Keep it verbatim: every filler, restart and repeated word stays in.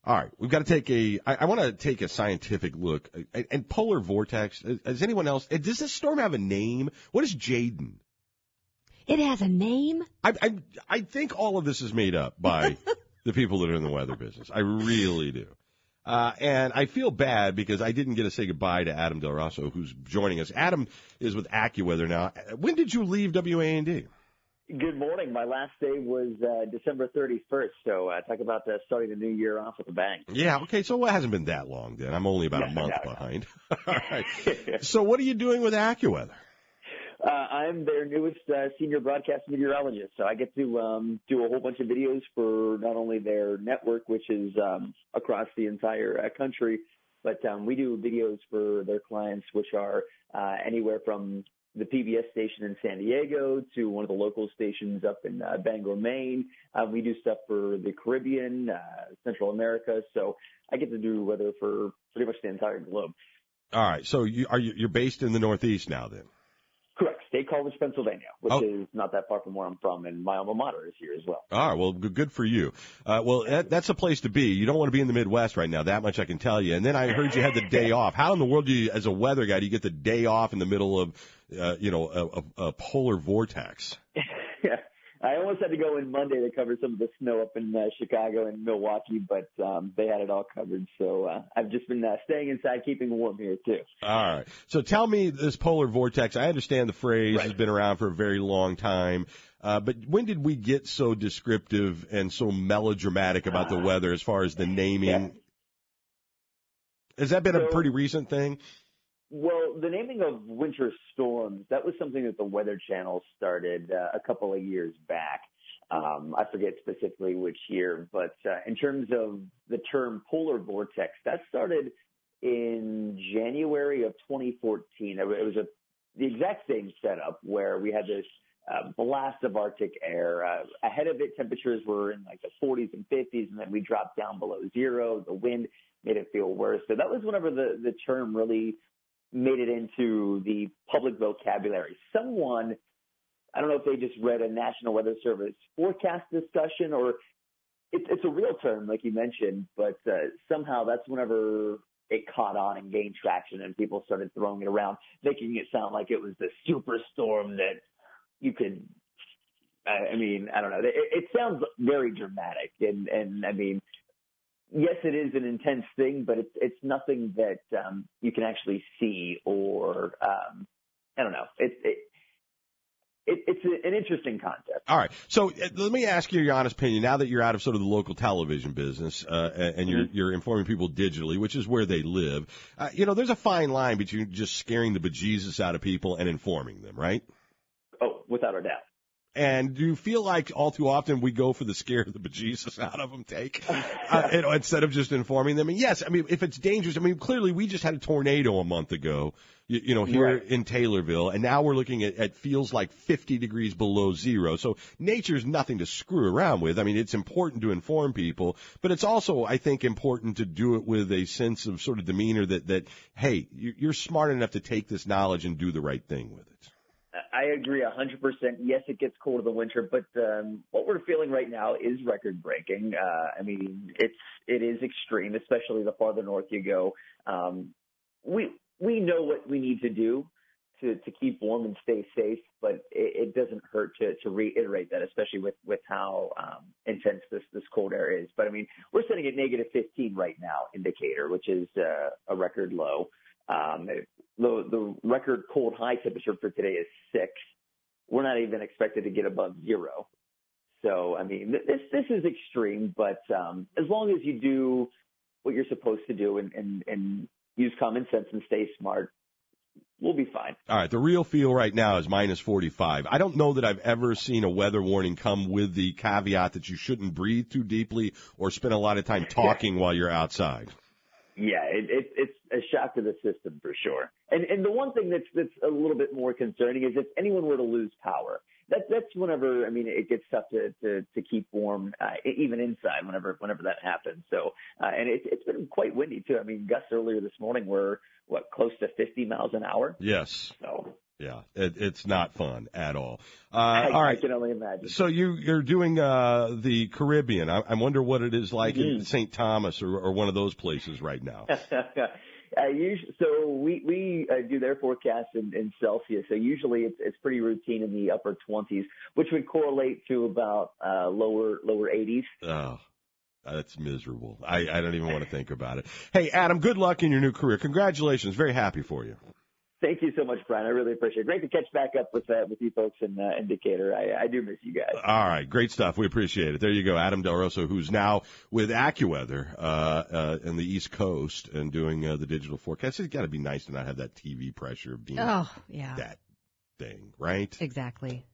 All right, we've got to take a. I, I want to take a scientific look. And, and polar vortex. Does anyone else? Does this storm have a name? What is Jaden? It has a name? I, I I think all of this is made up by the people that are in the weather business. I really do. Uh, and I feel bad because I didn't get to say goodbye to Adam Del Rosso, who's joining us. Adam is with AccuWeather now. When did you leave W A N D? Good morning. My last day was uh, December thirty-first, so uh, talk about uh, starting the new year off with a bang. Yeah, okay, so it hasn't been that long then. I'm only about yeah, a month no, behind. All right. So what are you doing with AccuWeather? Uh, I'm their newest uh, senior broadcast meteorologist, so I get to um, do a whole bunch of videos for not only their network, which is um, across the entire uh, country, but um, we do videos for their clients, which are uh, anywhere from the P B S station in San Diego to one of the local stations up in uh, Bangor, Maine. Uh, we do stuff for the Caribbean, uh, Central America, so I get to do weather for pretty much the entire globe. All right, so you, are you, you're based in the Northeast now then? Correct. State College, Pennsylvania, which oh. is not that far from where I'm from, and my alma mater is here as well. All right, well, good, good for you. Uh, well, that, that's a place to be. You don't want to be in the Midwest right now, that much I can tell you. And then I heard you had the day off. How in the world do you, as a weather guy, do you get the day off in the middle of, uh, you know, a, a, a polar vortex? Yeah. I almost had to go in Monday to cover some of the snow up in uh, Chicago and Milwaukee, but um, they had it all covered. So uh, I've just been uh, staying inside, keeping warm here, too. All right. So tell me this polar vortex. I understand the phrase right. has been around for a very long time. Uh, but when did we get so descriptive and so melodramatic about the weather as far as the naming? Yeah. Has that been so, a pretty recent thing? Well, the naming of winter storms, that was something that the Weather Channel started uh, a couple of years back. Um, I forget specifically which year, but uh, in terms of the term polar vortex, that started in January of twenty fourteen. It was a, the exact same setup where we had this uh, blast of Arctic air. Uh, ahead of it, temperatures were in like the forties and fifties, and then we dropped down below zero. The wind made it feel worse. So that was whenever the, the term really made it into the public vocabulary. Someone, I don't know if they just read a National Weather Service forecast discussion or it's, it's a real term, like you mentioned, but uh, somehow that's whenever it caught on and gained traction and people started throwing it around, making it sound like it was the superstorm that you could, I mean, I don't know. It, it sounds very dramatic. And, and I mean, yes, it is an intense thing, but it's it's nothing that um, you can actually see or um, I don't know. It, it, it it's a, an interesting concept. All right, so uh, let me ask you your honest opinion. Now that you're out of sort of the local television business uh, and you're mm-hmm. you're informing people digitally, which is where they live, uh, you know, there's a fine line between just scaring the bejesus out of people and informing them, right? Oh, without a doubt. And do you feel like all too often we go for the scare the bejesus out of them take, uh, you know, instead of just informing them? And yes, I mean, if it's dangerous, I mean, clearly we just had a tornado a month ago, you, you know, here right. in Taylorville, and now we're looking at, at feels like fifty degrees below zero. So nature's nothing to screw around with. I mean, it's important to inform people, but it's also, I think, important to do it with a sense of sort of demeanor that, that hey, you're smart enough to take this knowledge and do the right thing with it. I agree one hundred percent. Yes, it gets cold in the winter, but um, what we're feeling right now is record-breaking. Uh, I mean, it's it is extreme, especially the farther north you go. Um, we we know what we need to do to, to keep warm and stay safe, but it, it doesn't hurt to, to reiterate that, especially with, with how um, intense this, this cold air is. But, I mean, we're sitting at negative fifteen right now, indicator, which is uh, a record low. Um, the, the record cold high temperature for today is six. We're not even expected to get above zero. So, I mean, this this is extreme, but um, as long as you do what you're supposed to do and, and, and use common sense and stay smart, we'll be fine. All right, the real feel right now is minus forty-five. I don't know that I've ever seen a weather warning come with the caveat that you shouldn't breathe too deeply or spend a lot of time talking while you're outside. Yeah, it, it, it's a shock to the system for sure. And and the one thing that's that's a little bit more concerning is if anyone were to lose power, that that's whenever I mean it gets tough to to, to keep warm uh, even inside whenever whenever that happens. So uh, and it, it's been quite windy too. I mean gusts earlier this morning were what close to fifty miles an hour. Yes. So Yeah, it, it's not fun at all. Uh, I, all right. I can only imagine. So you, you're doing uh, the Caribbean. I, I wonder what it is like Mm-hmm. in Saint Thomas or, or one of those places right now. Uh, usually, so we we uh, do their forecast in, in Celsius. So usually it's it's pretty routine in the upper twenties, which would correlate to about uh, lower lower eighties. Oh, that's miserable. I, I don't even want to think about it. Hey, Adam, good luck in your new career. Congratulations. Very happy for you. Thank you so much, Brian. I really appreciate it. Great to catch back up with uh, with you folks in uh, in Decatur. I, I do miss you guys. All right, great stuff. We appreciate it. There you go, Adam Del Rosso, who's now with AccuWeather uh, uh, in the East Coast and doing uh, the digital forecast. It's got to be nice to not have that T V pressure of being Oh, yeah. that thing, right? Exactly.